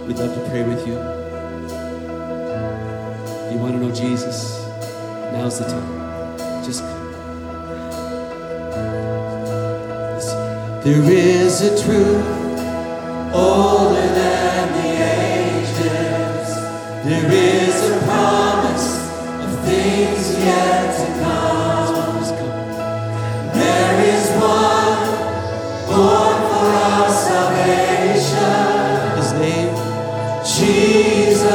We'd love to pray with you. If you want to know Jesus, now's the time. Just there is a truth older than the ages. There is a promise of things yet to come. There is one born for our salvation. His name, Jesus.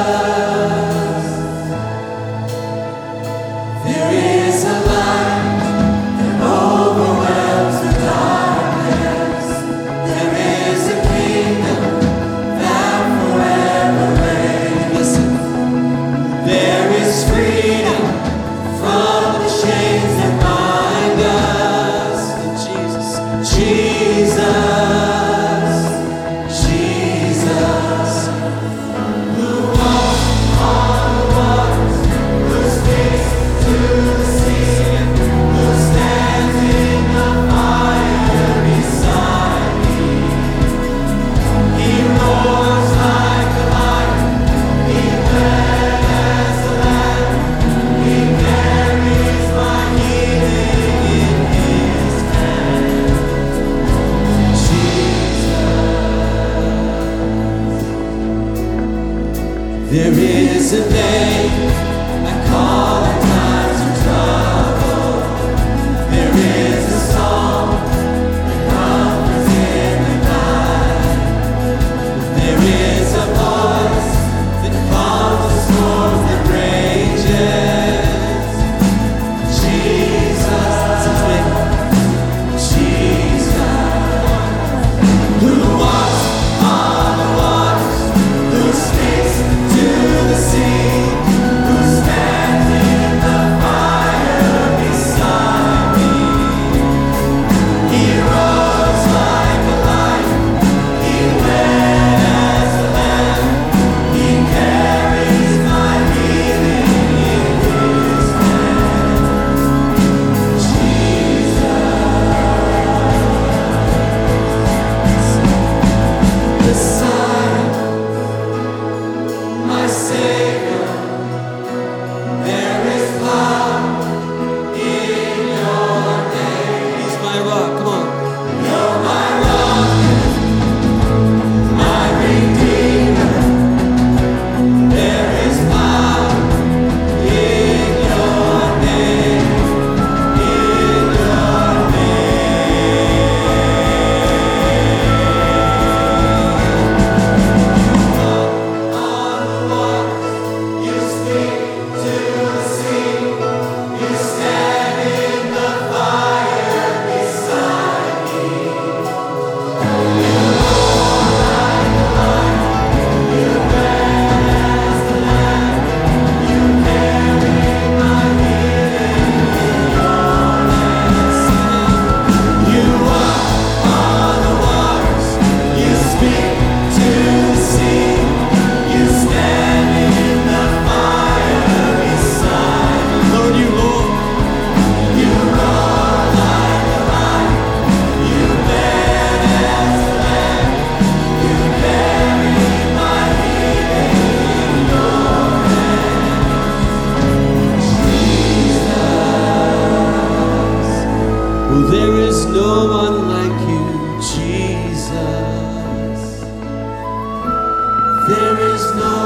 There is a light that overwhelms the darkness. There is a kingdom that forever reigns. Listen, there is freedom from the chains that bind us. And Jesus, Jesus, who walks on the waters, who speaks to the sea, who stands in the fire beside me. He roars like a lion, he bled as a lamb, he carries my healing in his hand. Jesus, there is a name I call at times of trouble. There is a song that comforts in the night. There is a voice that calms the storm that rages. Jesus, his name, Jesus, who walks on the waters, who speaks to the sea, who stands in the fire beside me. He roars like a lion, he bled as a lamb, he carries my healing in his hand. Jesus, Messiah, my Savior, there is power in your name. He's my rock, come on. You're my rock, my Redeemer. There is power in your name, in your name. On the waters, you speak to the sea, you stand in the fire beside me. You roar like a lion, you bled as the lamb, you carry my healing in your hands. You walk on the waters, you speak to the sea, you stand in the fire beside me. Lord, you roar. You roar like a lion, you bled as a lamb, you carry my healing in your hands. Jesus, well, there is no one like you, Jesus. There is no